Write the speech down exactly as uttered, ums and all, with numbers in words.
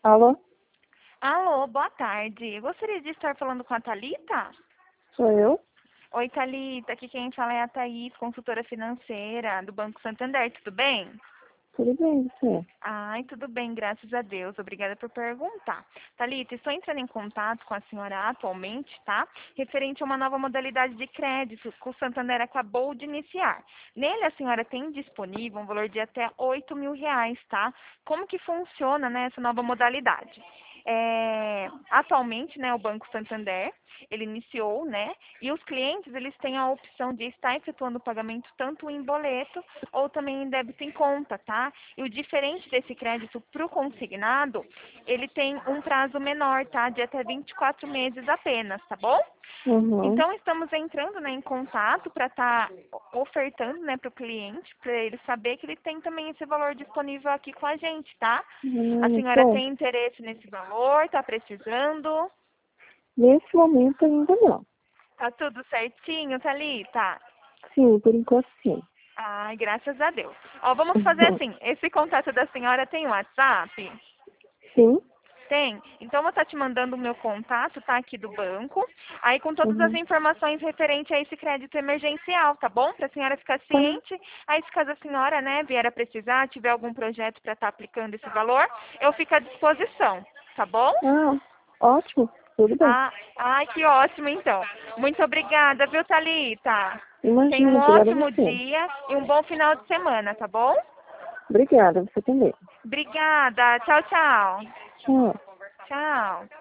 Alô? Alô, boa tarde. Eu gostaria de estar falando com a Thalita? Sou eu? Oi, Thalita. Aqui quem fala é a Thaís, consultora financeira do Banco Santander. Tudo bem? Tudo bem, você? Ai, tudo bem, graças a Deus. Obrigada por perguntar. Thalita, estou entrando em contato com a senhora atualmente, tá? Referente a uma nova modalidade de crédito que o Santander acabou de iniciar. Nele, a senhora tem disponível um valor de até oito mil reais, tá? Como que funciona, né, essa nova modalidade? É, atualmente, né, o Banco Santander, ele iniciou, né, e os clientes, eles têm a opção de estar efetuando o pagamento tanto em boleto ou também em débito em conta, tá? E o diferente desse crédito para o consignado, ele tem um prazo menor, tá? De até vinte e quatro meses apenas, tá bom? Uhum. Então, estamos entrando, né, em contato para estar ofertando, né, para o cliente, para ele saber que ele tem também esse valor disponível aqui com a gente, tá? Hum, A muito senhora bom. tem interesse nesse valor? Está precisando? Nesse momento ainda não. Tá tudo certinho, Thalita? Sim, por enquanto sim. Ai, graças a Deus. Ó, vamos fazer assim. Esse contato da senhora tem WhatsApp? Sim? Tem. Então, eu vou estar te mandando o meu contato, tá? Aqui do banco. Aí, com todas as Uhum. informações referentes a esse crédito emergencial, tá bom? Para a senhora ficar Tá. ciente. Aí, se caso a senhora, né, vier a precisar, tiver algum projeto para estar aplicando esse valor, eu fico à disposição, tá bom? Ah, ótimo. Tudo bem. Ah, ai, que ótimo, então. Muito obrigada, viu, Thalita? Tenha um Imagina, obrigada a ótimo você. dia e um bom final de semana, tá bom? Obrigada, você também. Obrigada. Tchau, tchau. Tchau. Tchau.